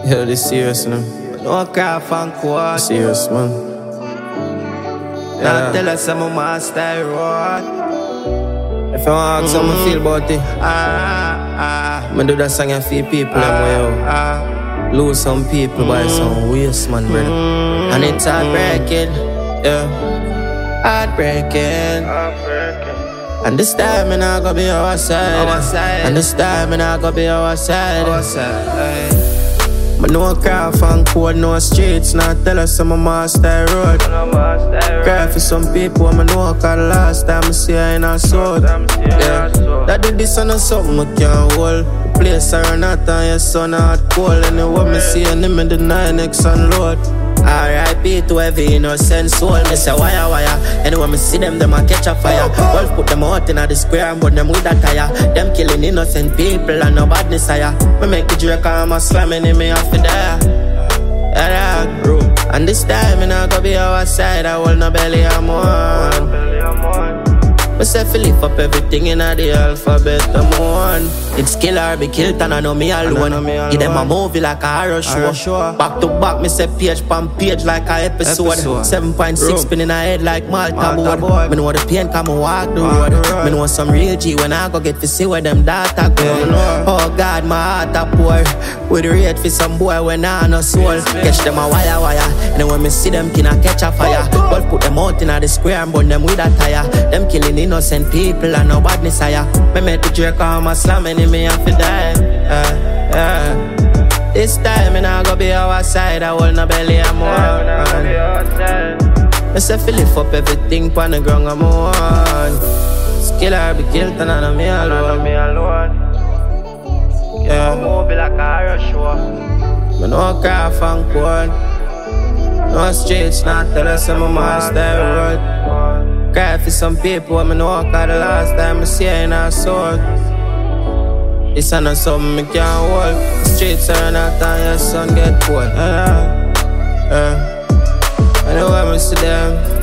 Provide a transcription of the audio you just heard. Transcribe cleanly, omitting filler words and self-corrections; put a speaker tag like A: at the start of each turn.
A: Yo, this serious, man.
B: No craft and quad.
A: Serious, man.
B: Now tell us I'm a master road.
A: If you want to ask how I feel about it, I do that song for people and lose some people by some waste, man, brother. And it's heartbreaking, yeah. Heartbreaking. And this time, I'm not gonna be our side. And this I'm not gonna be our side. But no craft and code, no streets. Now tell us I'm a master road. Cry for some people, I know cause the last time I see her in a sword. Yeah, that did this and something I can't hold. The place I run out on your son hard cold. Anyway, me see him in the 9X unload. R.I.P. to every innocent soul. Me say wire. Anyway, me see them a catch a fire. Wolf put them out in the square and burn them with a tire. Them killing innocent people and no badness higher. Me make the Drake and I'm slamming in me off the there. Yeah, bro. And this time, I'm not gonna be our side. I hold no belly, I'm on. I say fi lift up everything in the alphabet, I'm on. It's kill or be killed and I know me alone. Give them a movie like a horror show. Back to back, me say page pan page like a episode. 7.6 spin in a head like Malta board. Me know the pain come and walk the road. Me know some real G when I go get to see where them data go. Oh God, my heart a pour. With rate for some boy when I no soul. Catch them a wire. And then when me see them kin a catch a fire. Wolf put them out in the square and burn them with a tire. Them killing innocent people and no badness higher. Me make the Drake on my slamming in me and fi die. This time me nah go be our side. I hold no belly, I'm on. Me say fi lift up everything pon the ground, I'm on. Skill or be killed and I know me alone. Yeah,
B: Move like a horror show.
A: me no craft and code. No streets, not tell us I'm a master road. Cry for some people, I know cause the last time I see her in a sword. This ain't something I can't hold. The streets are not on your son get cold. I know I see them.